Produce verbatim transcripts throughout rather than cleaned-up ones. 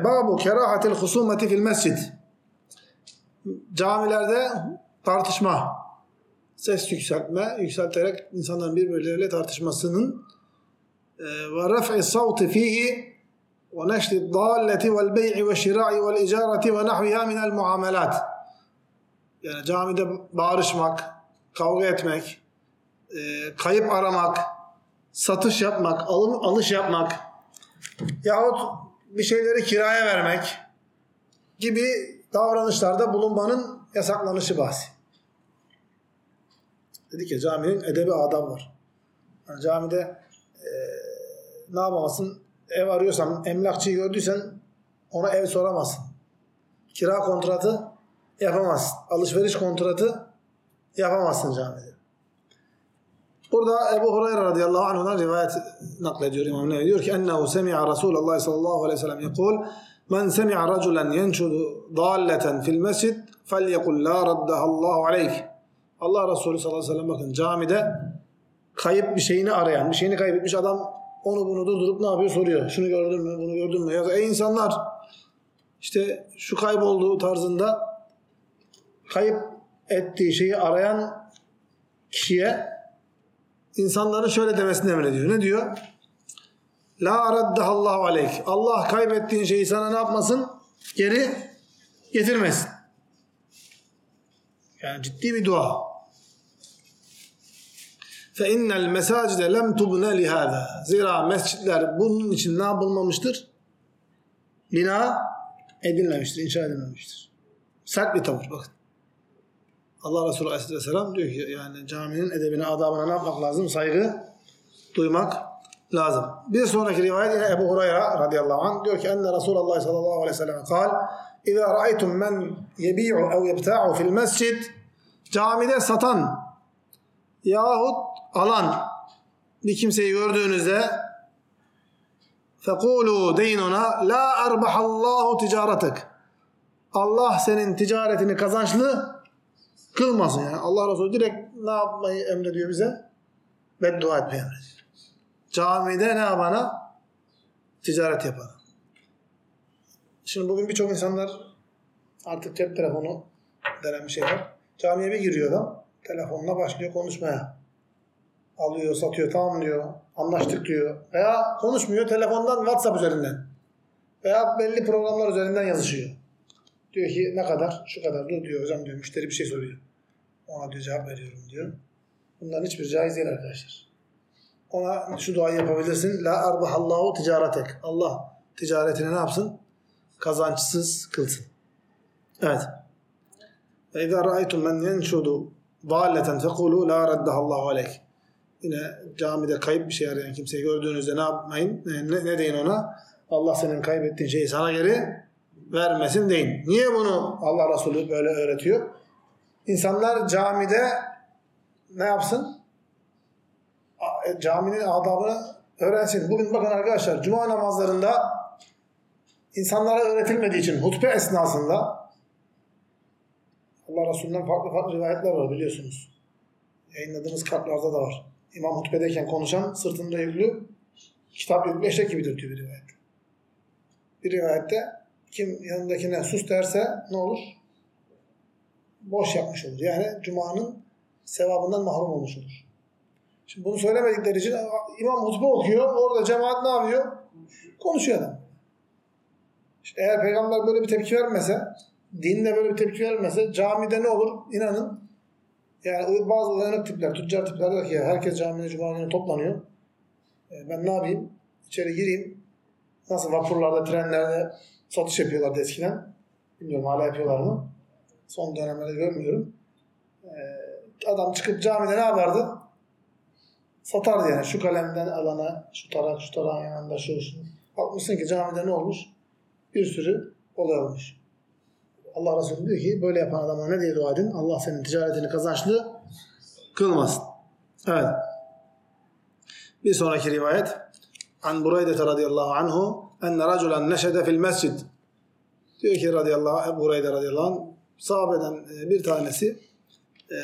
Babu kerahatil husumeti fil mescid. Camilerde tartışma, ses yükseltme, yükselterek insanların birbirleriyle tartışmasının ve raf'i savti fihi ve neşri dalleti vel bey'i ve şira'i vel icareti ve nahviha minel muamelat. Yani camide bağırışmak, kavga etmek, kayıp aramak, satış yapmak, alım alış yapmak yahut bir şeyleri kiraya vermek gibi davranışlarda bulunmanın yasaklanışı bahsi. Dedik ya caminin edebi adab var. Yani camide e, ne yapamazsın? Ev arıyorsan, emlakçıyı gördüysen ona ev soramazsın. Kira kontratı yapamazsın. Alışveriş kontratı yapamazsın camide. Burada Ebu Hureyre radıyallahu anh'dan rivayet naklediyor İmam Nevevi. Diyor ki ennehu semi'a Resulullah sallallahu aleyhi ve sellem yekul men semi'a raculen yenşudu dalleten fil mescid felyekul la raddahallahu aleyh. Allah Resulü sallallahu aleyhi ve sellem bakın camide kayıp bir şeyini arayan, bir şeyini kaybetmiş adam onu bunu durdurup ne yapıyor soruyor. Şunu gördün mü, bunu gördün mü? Ya da ey insanlar işte şu kaybolduğu tarzında kayıp ettiği şeyi arayan kişiye insanların şöyle demesini emrediyor. Ne diyor? La raddahallahu aleyk. Allah kaybettiğin şeyi sana ne yapmasın? Geri getirmesin. Yani ciddi bir dua. فَاِنَّ الْمَسَاجِدَ لَمْ تُبْنَ لِهَذَا. Zira mescitler bunun için ne yapılmamıştır? Bina edilmemiştir, inşa edilmemiştir. Sert bir tavır bakın. Allah Resulü Aleyhisselam diyor ki yani caminin edebine, adabına ne yapmak lazım? Saygı duymak lazım. Bir sonraki rivayet yine Ebu Hureyre radıyallahu anh diyor ki enne Resulullah sallallahu aleyhi ve sellem kal اِذَا رَأَيْتُمْ مَنْ يَبِيعُ اَوْ يَبْتَعُ فِي الْمَسْجِدِ. Camide satan yahut alan bir kimseyi gördüğünüzde فَقُولُوا دَيْنُنَا لَا أَرْبَحَ اللّٰهُ تِجَارَتَكَ. Allah senin ticaretini kazançlı kılmasın yani. Allah Resulü direkt ne yapmayı emrediyor bize? Beddua etmeyi emrediyor. Camide ne yapana? Ticaret yapana. Şimdi bugün birçok insanlar artık cep telefonu denen bir şey var. Camiye bir giriyor adam. Telefonla başlıyor konuşmaya. Alıyor, satıyor, tamam diyor. Anlaştık diyor. Veya konuşmuyor telefondan, WhatsApp üzerinden. Veya belli programlar üzerinden yazışıyor. Diyor ki ne kadar? Şu kadar. Dur diyor hocam diyor. Müşteri bir şey soruyor. Ona diyor cevap veriyorum diyor. Bunların hiçbir caiz değil arkadaşlar. Ona şu duayı yapabilirsin. La arbahallahu ticaretek. Allah ticaretini ne yapsın? Kazançsız kılsın. Evet. Ve izâ ra'aytum men yenşudu dâlleten fekulû la raddahallahu aleyk. Yine camide kayıp bir şey arayan kimseyi gördüğünüzde ne yapmayın? Ne, ne deyin ona? Allah senin kaybettiğin şeyi sana geri vermesin deyin. Niye bunu Allah Resulü böyle öğretiyor? İnsanlar camide ne yapsın? Caminin adabını öğrensin. Bugün bakın arkadaşlar cuma namazlarında insanlara öğretilmediği için hutbe esnasında Allah Resulü'nden farklı farklı rivayetler var biliyorsunuz. Yayınladığımız kartlarda da var. İmam hutbedeyken konuşan sırtında yüklü kitap yüklü eşek gibidir diyor bir rivayet. Bir rivayette kim yanındakine sus derse ne olur? Boş yapmış olur. Yani Cuma'nın sevabından mahrum olmuş olur. Şimdi bunu söylemedikleri için imam hutbe okuyor. Orada cemaat ne yapıyor? Konuşuyor adam. İşte eğer peygamber böyle bir tepki vermese, dinde böyle bir tepki vermese camide ne olur? İnanın. Yani bazı uyanık tipler, tüccar tipler diyor ki ya herkes camide Cuma günü toplanıyor. Ben ne yapayım? İçeri gireyim. Nasıl vapurlarda, trenlerde satış yapıyorlardı eskiden. Bilmiyorum hala yapıyorlar mı? Son dönemlerde görmüyorum. Adam çıkıp camide ne yapardı? Satardı yani. Şu kalemden alana, şu tarak, şu tarağın yanında, şu, şu. Bakmışsın ki camide ne olmuş? Bir sürü olay olmuş. Allah Resulü diyor ki böyle yapan adama ne diye dua edin? Allah senin ticaretini kazançlı kılmasın. Evet. Bir sonraki rivayet. An Bureyde radıyallahu anhu enne raculen neşede fil mescid. Diyor ki radıyallahu anh, Bureyde radıyallahu anh sahabeden bir tanesi e,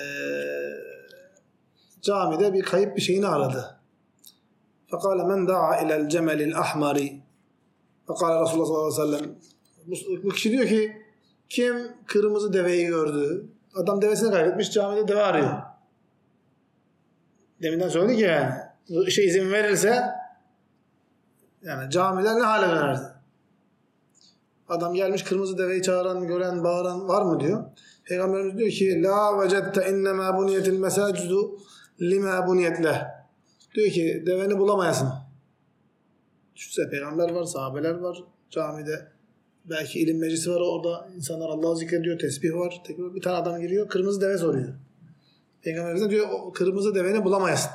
camide bir kayıp bir şeyini aradı. Fekale men da'a ilel cemelil ahmari. Fekale Resulullah sallallahu aleyhi ve sellem. Bu, bu kişi diyor ki kim kırmızı deveyi gördü? Adam devesini kaybetmiş, camide deve arıyor. Deminden söyledik ya yani. Bu işe izin verilse yani camiler ne hale dönerdi? Adam gelmiş kırmızı deveyi çağıran, gören, bağıran var mı diyor. Peygamberimiz diyor ki la vecette innema buniyetil mesacidu lima buniyet leh. Diyor ki deveni bulamayasın. Düşünsene peygamber var, sahabeler var camide. Belki ilim meclisi var orada. İnsanlar Allah'ı zikrediyor, tesbih var. Bir tane adam giriyor, kırmızı deve soruyor. Peygamberimiz de diyor o kırmızı deveni bulamayasın.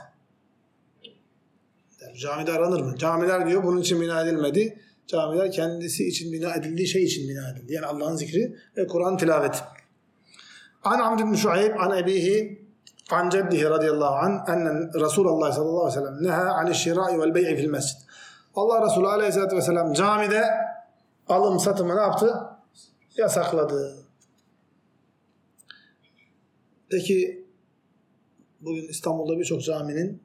Yani camide aranır mı? Camiler diyor bunun için bina edilmedi. Camiler kendisi için bina edildiği şey için bina edildi. Yani Allah'ın zikri ve Kur'an tilaveti. An Amr ibn Şuayb an ebihi an ceddihi radıyallahu anh ennen Resulullah sallallahu aleyhi ve sellem neha anişşirai vel bey'i fil mescid. Allah Resulü aleyhissalatü vesselam camide alım satımı ne yaptı? Yasakladı. Peki bugün İstanbul'da birçok caminin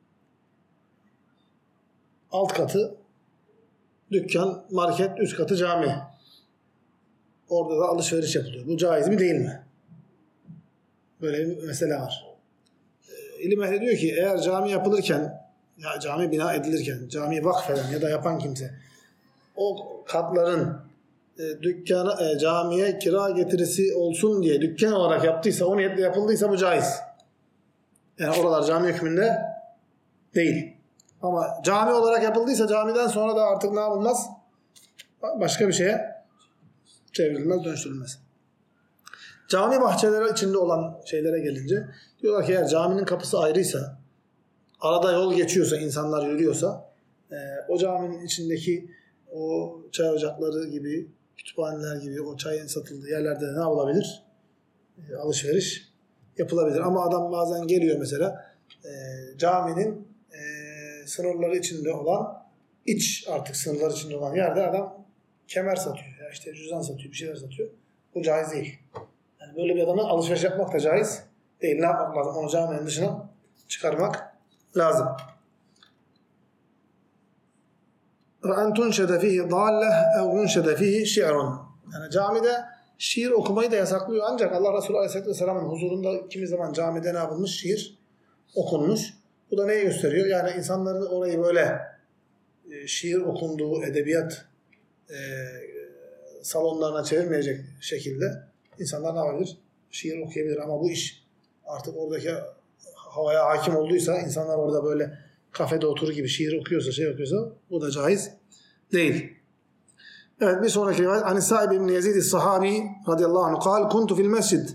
alt katı dükkan, market, üst katı cami. Orada da alışveriş yapılıyor. Bu caiz mi değil mi? Böyle bir mesele var. İlim ehli diyor ki eğer cami yapılırken, ya cami bina edilirken, camiyi vakfeden ya da yapan kimse o katların e, dükkana, e, camiye kira getirisi olsun diye dükkan olarak yaptıysa, o niyetle yapıldıysa bu caiz. Yani oralar cami hükmünde değil. Ama cami olarak yapıldıysa camiden sonra da artık ne yapılmaz? Başka bir şeye çevrilmez, dönüştürülmez. Cami bahçeleri içinde olan şeylere gelince diyorlar ki eğer caminin kapısı ayrıysa, arada yol geçiyorsa, insanlar yürüyorsa e, o caminin içindeki o çay ocakları gibi, kütüphaneler gibi o çayın satıldığı yerlerde ne yapılabilir? E, alışveriş yapılabilir. Ama adam bazen geliyor mesela e, caminin e, sınırları içinde olan, iç artık sınırlar içinde olan yerde adam kemer satıyor. Ya işte cüzdan satıyor, bir şeyler satıyor. Bu caiz değil. Yani böyle bir adamın alışveriş yapmak da caiz değil. Ne yapmak lazım? Onu caminin dışına çıkarmak lazım. وَاَنْ تُنْشَدَ ف۪يهِ ضَالَّهِ اَوْ يُنْشَدَ ف۪يهِ شِعْرٌ. Yani camide şiir okumayı da yasaklıyor. Ancak Allah Resulü Aleyhisselatü Vesselam'ın huzurunda kimi zaman camide ne yapılmış? Şiir okunmuş. Bu da neyi gösteriyor? Yani insanların orayı böyle e, şiir okunduğu, edebiyat e, salonlarına çevirmeyecek şekilde insanlar ne yapabilir? Şiir okuyabilir. Ama bu iş artık oradaki havaya hakim olduysa, insanlar orada böyle kafede oturur gibi şiir okuyorsa, şey okuyorsa bu da caiz değil. Evet, bir sonraki rivayet. Hani Sa'ib ibn Yazid sahabi radıyallahu anh kal kuntu fil mescid.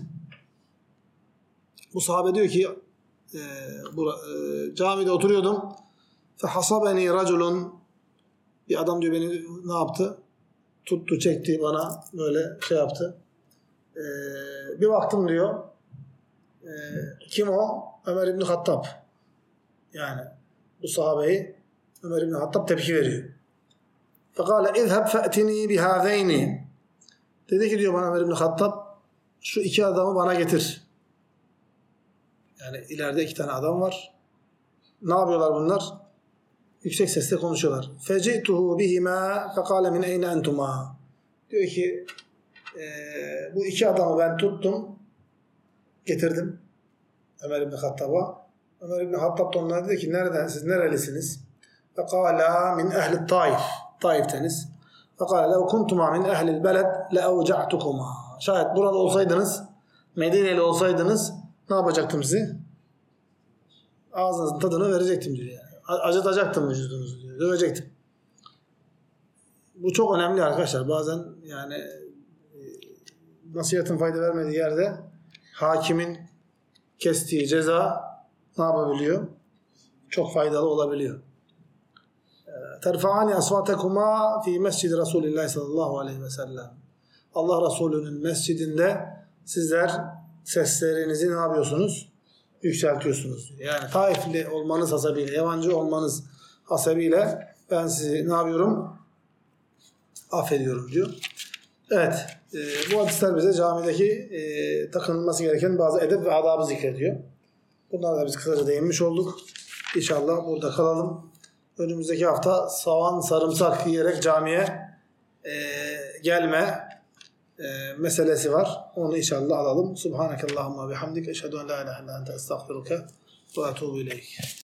Bu sahabe diyor ki e, bu, e, camide oturuyordum. Fe hasabeni raculun. Bir adam diyor beni ne yaptı? Tuttu, çekti bana böyle şey yaptı. E, bir baktım diyor. E, kim o? Ömer İbni Hattab. Yani bu sahabeyi Ömer İbni Hattab tepki veriyor. فَقَالَ اِذْهَبْ فَأْتِنِي بِهَذَيْنِ. Dedi ki diyor bana Ömer İbni Hattab, şu iki adamı bana getir. Yani ileride iki tane adam var. Ne yapıyorlar bunlar? Yüksek sesle konuşuyorlar. فَجِئْتُهُ بِهِمَا فَقَالَ مِنْ اَيْنَ اَنْتُمَا. Diyor ki e, bu iki adamı ben tuttum, getirdim Ömer İbni Hattab'a. Ömer İbni Hattab da onlara dedi ki nereden, siz nerelisiniz? فَقَالَ مِنْ اَهْلِ الطَّائِفِ. Taif'teniz. فَقَالَ لَوْ كُنْتُمَا مِنْ اَهْلِ الْبَلَدْ لَاَوْجَعْتُكُمَا. Şayet buralı olsaydınız, Medine'li olsaydınız ne yapacaktım sizi? Ağzınızın tadını verecektim diyor yani. Acıtacaktım vücudunuzu diyor. Dövecektim. Bu çok önemli arkadaşlar. Bazen yani nasihatin fayda vermediği yerde hakimin kestiği ceza ne yapabiliyor? Çok faydalı olabiliyor. Terfa'ani asvatekuma fi mescid Resulillah sallallahu aleyhi ve sellem. Allah Resulü'nün mescidinde sizler seslerinizi ne yapıyorsunuz? Yükseltiyorsunuz. Yani Taifli olmanız hasebiyle, yabancı olmanız hasebiyle ben sizi ne yapıyorum? Affediyorum diyor. Evet. E, bu hadisler bize camideki e, takınılması gereken bazı edep ve adabı zikrediyor. Bunlara da biz kısaca değinmiş olduk. İnşallah burada kalalım. Önümüzdeki hafta soğan, sarımsak yiyerek camiye e, gelme e, meselesi var. Onu inşallah alalım. Subhanakallahumma bihamdik. Eşhedü en la ilahe illa ente estağfiruke ve etûbü ileyk.